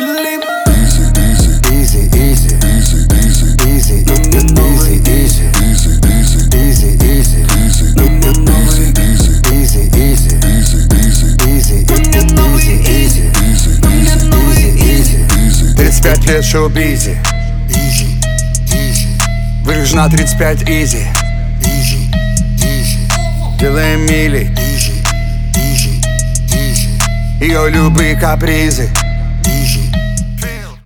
Лет в шоу-бизе. Выигрыш на 35 изи. Делаем мили. Ее любые капризы.